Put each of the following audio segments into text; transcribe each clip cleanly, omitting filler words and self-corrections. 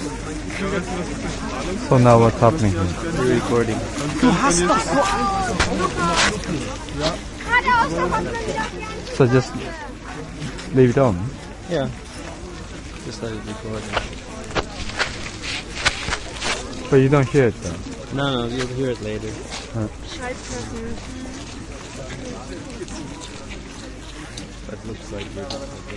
So now what's happening here? We're recording. So just leave it on. Yeah. Just let it record. But you don't hear it though. No, you'll hear it later. That looks like you're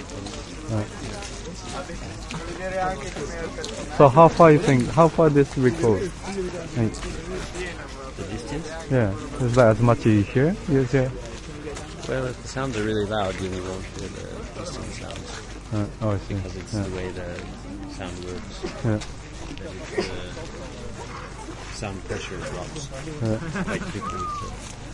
So how far this record? Like, the distance? yeah, is that as much as you hear? Yes, yeah. Well, if the sounds are really loud, you won't hear the distant sounds. Oh, I see. Because it's the way the sound works. Yeah. That it's, sound pressure drops quite quickly. So.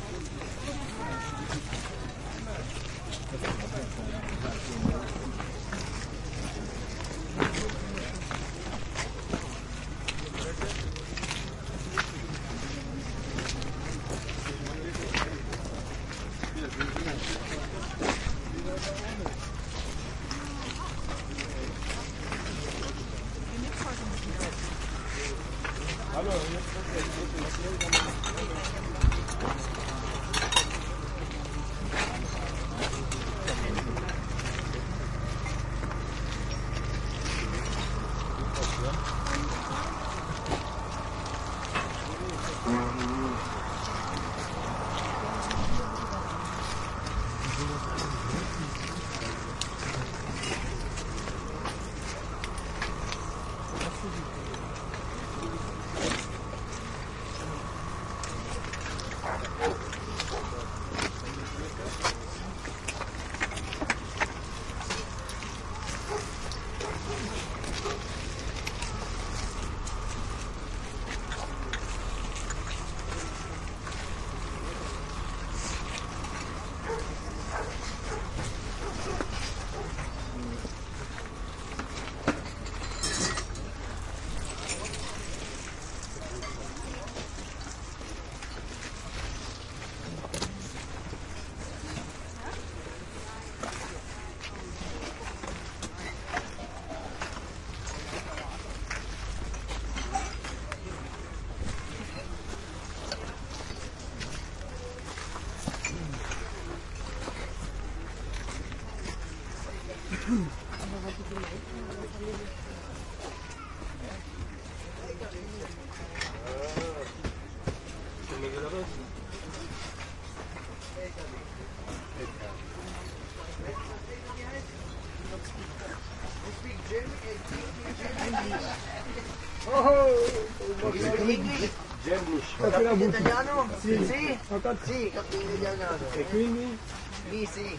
Italiano? Sì. Sì, capelli italiano. E quindi? Lì sì.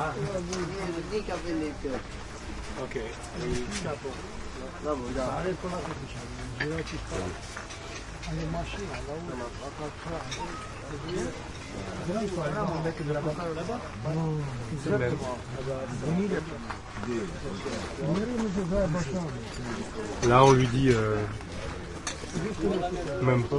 Lì capelli. Ok, capo. Bravo, da. Gira città. Alle macchine, lavoro, la un mec de là-bas. Non, exactement. Là, on lui dit même pas.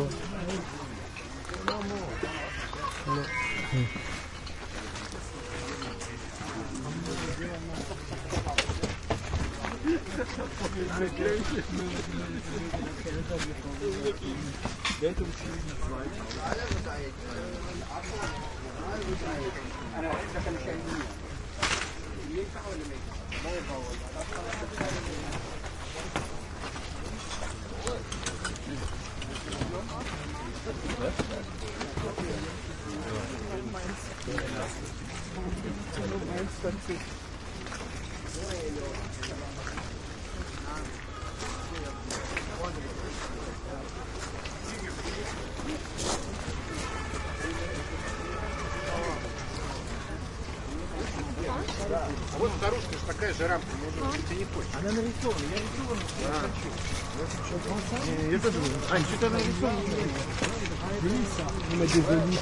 А вот старушка же такая же рамка, может, ты не хочешь. Она нарисована, я рисована. Я хочу. Я тоже буду. Ань, что-то нарисовано. On met des olives.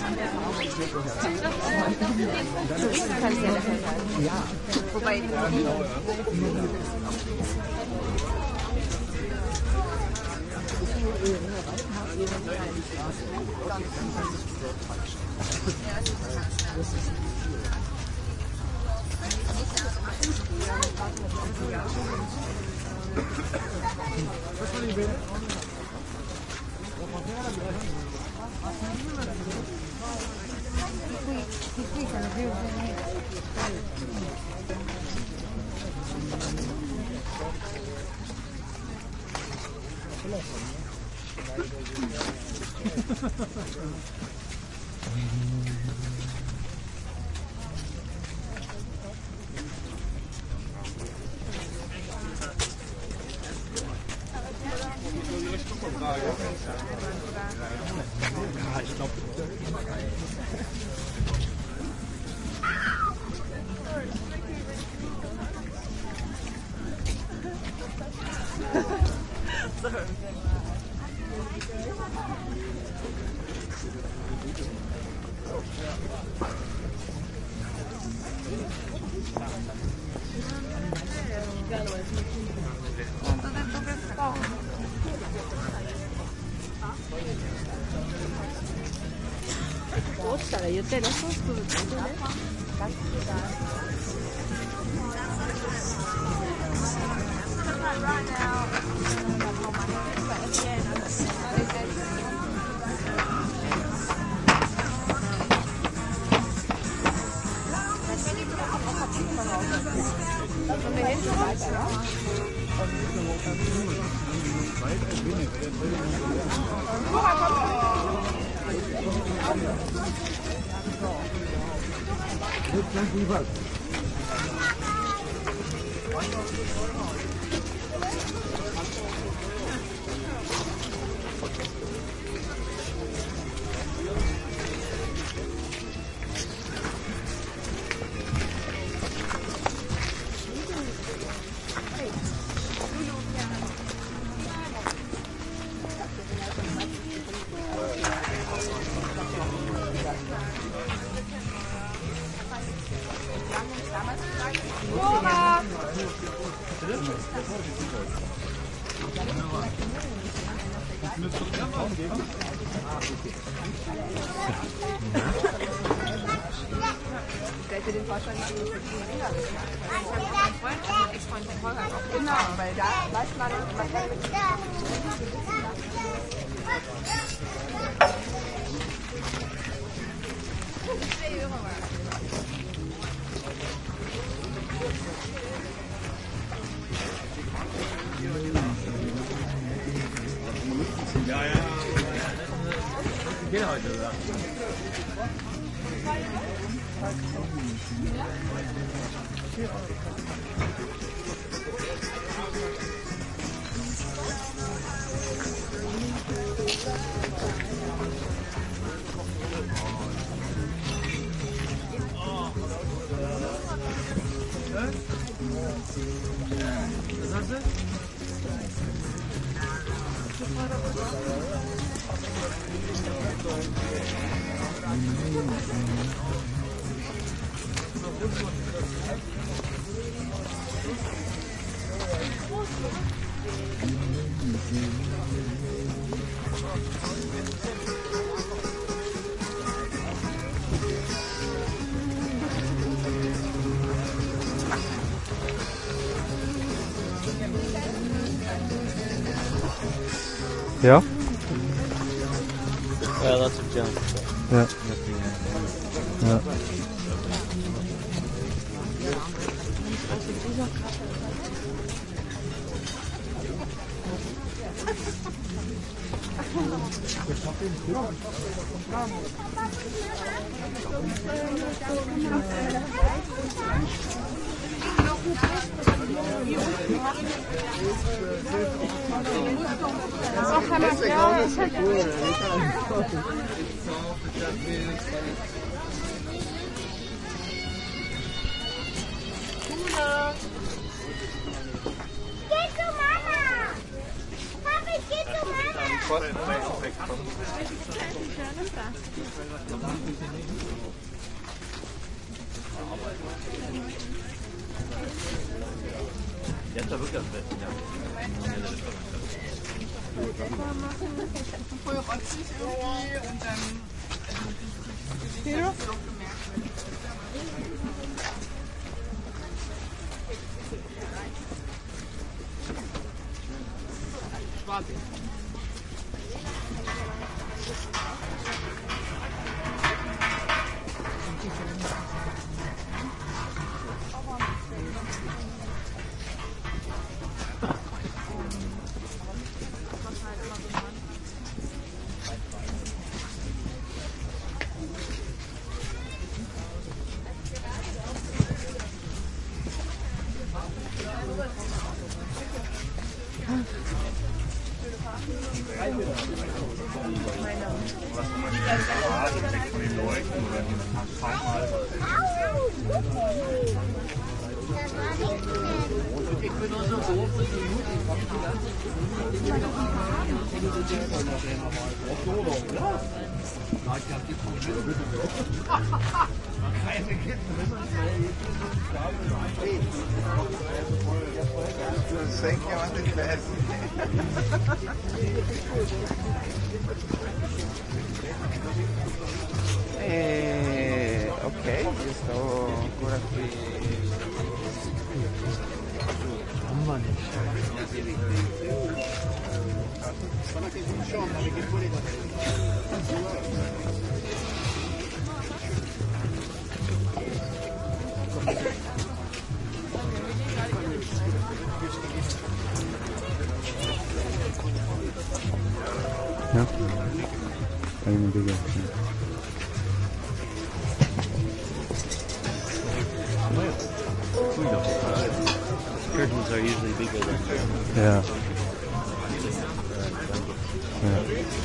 Ja. Wobei. Ich glaube. Stellt ihr den Vorschlag nicht für die Dinger? Ich habe meinen Freund, also einen Ex-Freund, den Holger auch. Genau, weil da weiß man, man kann mit Ja, ja. Gehen heute, oder? Was hast du? Ja? Yeah, lots of junk. Ja. Ja. Geh zu Mama! Papi, geh zu Mama! Jetzt wirklich am besten, ja. Voll rotzig irgendwie und dann ja. Schwarze. Ok, io stavo ancora qui. Mamma mia. Ja, eine Digga. Curtains are usually bigger than Ja. Ja.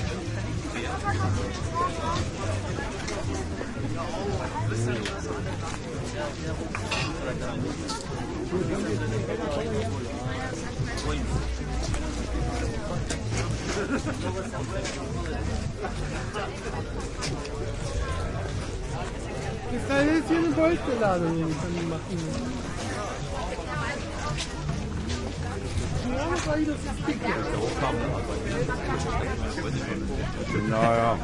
Ist da jetzt hier eine Goldbeladung machen? Ja, das war hier das Dicke. Naja.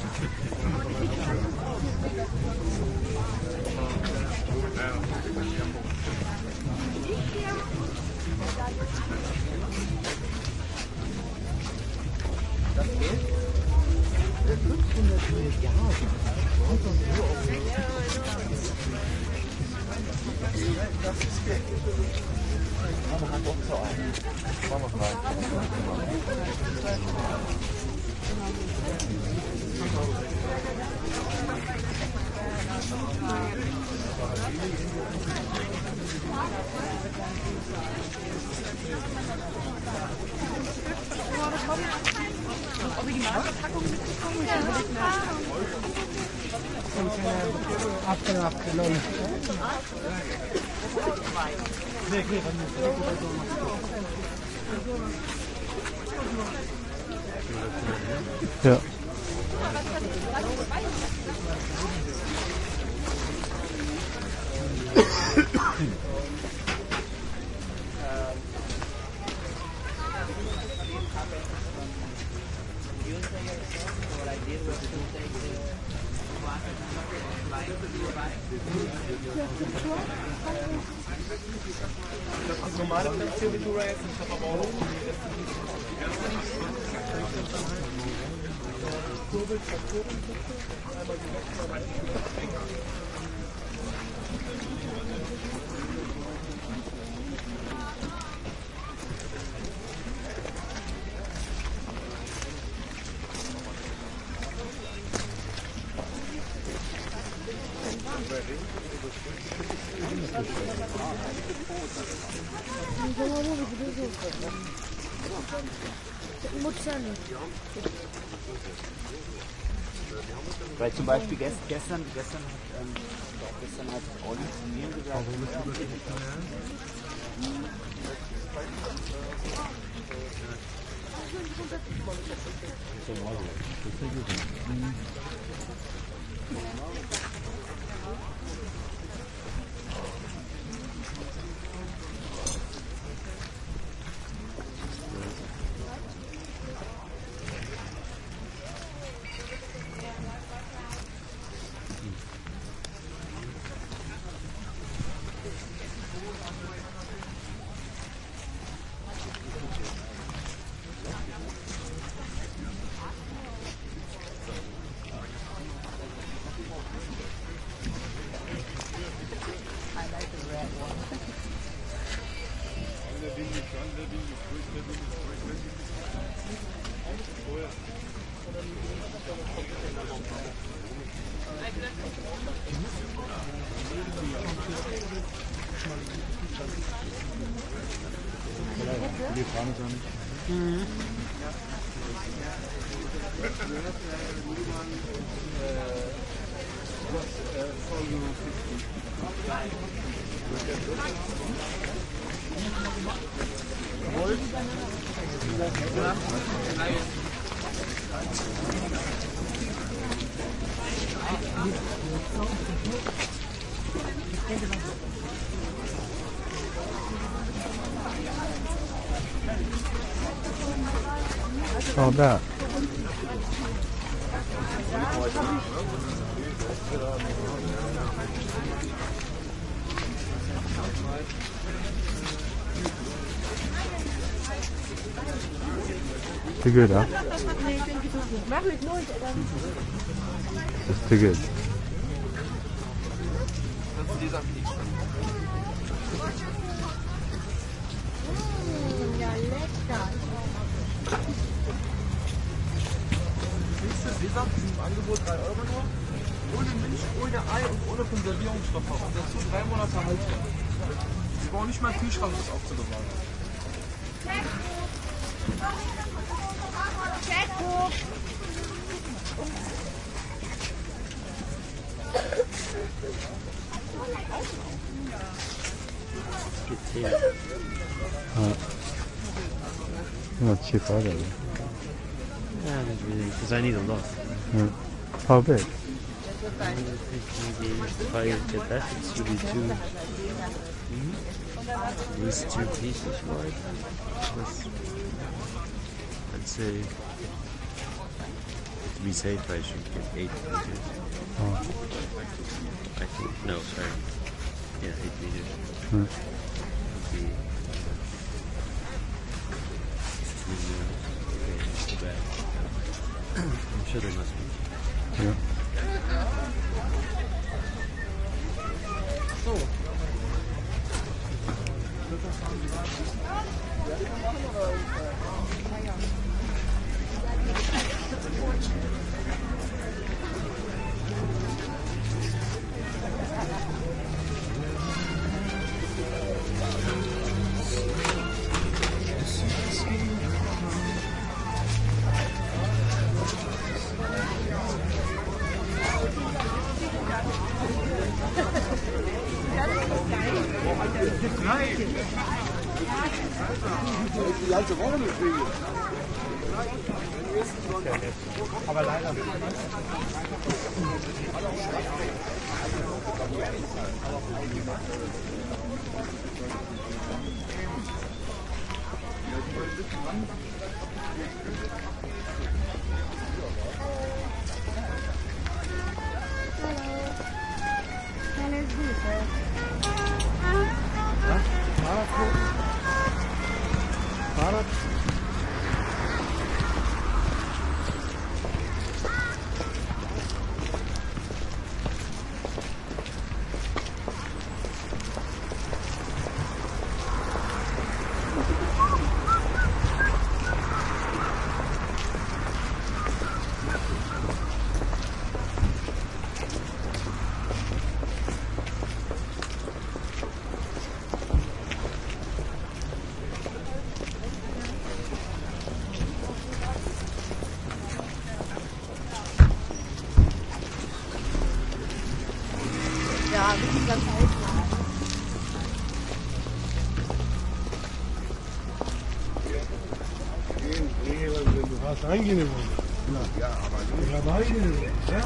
Originalverpackung mitbekommen? Ja. Abgelachte Lolle. Ja. Das normale Prinzip-Tour jetzt, ich habe aber auch Weil zum Beispiel gestern hat Olli zu mir gesagt, Oh, that. Too good, huh? It's too good. Sesam ist im Angebot 3 € nur. Ohne Milch, ohne Ei und ohne Konservierungsstoffe. Und dazu 3 Monate haltbar. Sie brauchen nicht mal einen Kühlschrank, das aufzubewahren. Not cheap either. Yeah, not really, because I need a lot. How big? I think maybe if I get that, it should be two. At least 2 pieces wide. Plus, I'd say, to be safe, I should get 8 meters. Oh. I think, no, sorry. Yeah, 8 meters. Hmm. Would be 2 meters. Okay, that's too bad. I'm sure there must be. Yeah. Die ganze Woche mit Kriege. Aber leider. Fahrrad? Was angenehm. Ja, aber angenehm. Ja?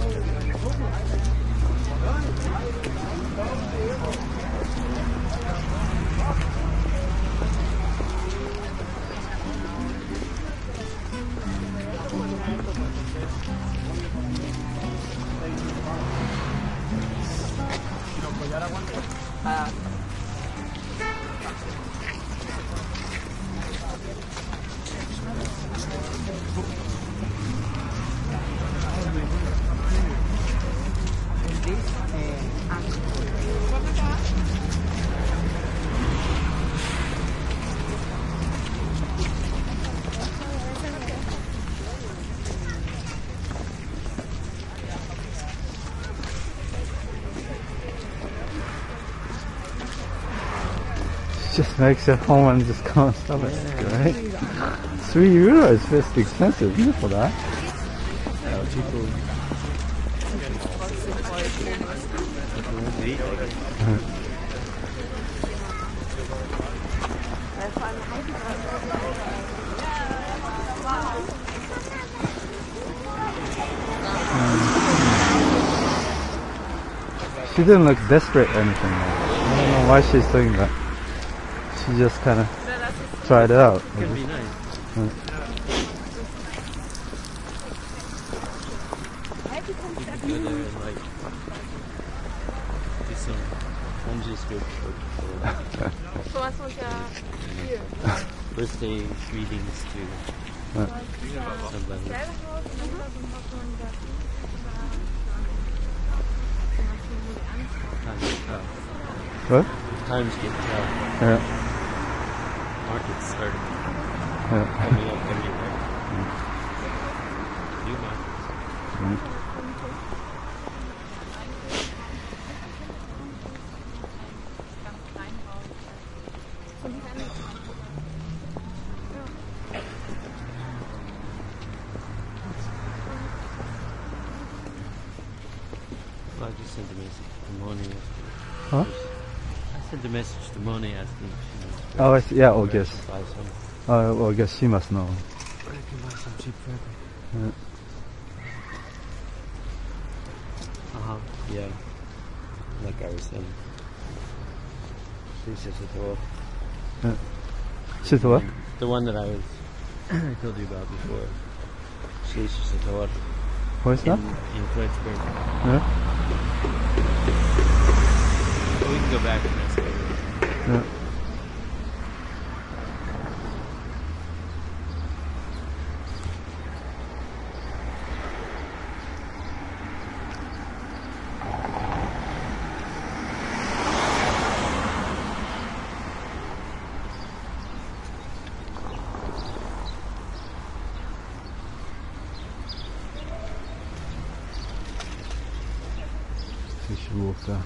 Just makes it home and just can't stop it, right? €3 is just expensive, isn't it, for that? She didn't look desperate or anything. I don't know why she's doing that. She just kind of tried it out. It can be nice. You could go there and like do some lunges good for birthday greetings to somebody. What? Times get tough. Yeah. Markets started Yeah. coming up everywhere. New markets. Well, I just sent a message to Moni. Huh? I sent a message to Moni asking if she wants to Oh, I see. Yeah, I guess. buy some. Well, I guess she must know. I can buy some cheap fabric. Yeah. Like I was saying. She says it all. She's what? The one that I was I told you about before. She says it all. Where's that? In Fredericksburg. Yeah. We can go back and ask her. Yeah. We should walk there.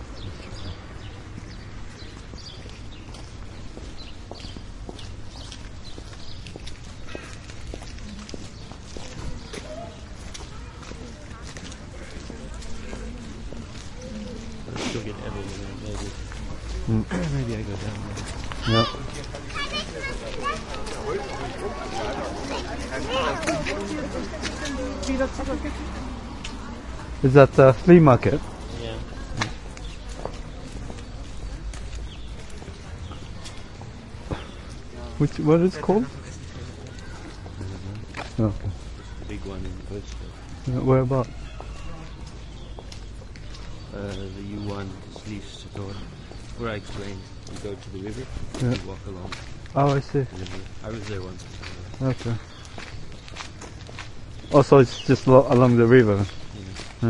Let's still get everywhere. Maybe I go down there. Yeah. Is that the flea market? Yeah. What is it called? Okay. The big one in the bush. Where about? The U1 to Sleeves to Thor. Where I explained, you go to the river, Yeah. you walk along Oh, I see. the river. I was there once. Okay. Oh, so it's just along the river. Yeah. Yeah.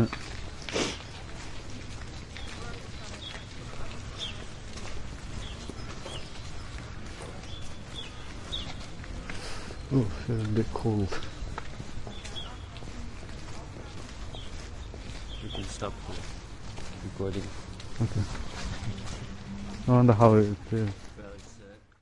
Oh, feels a bit cold. You can stop the recording. Okay. I wonder how it feels.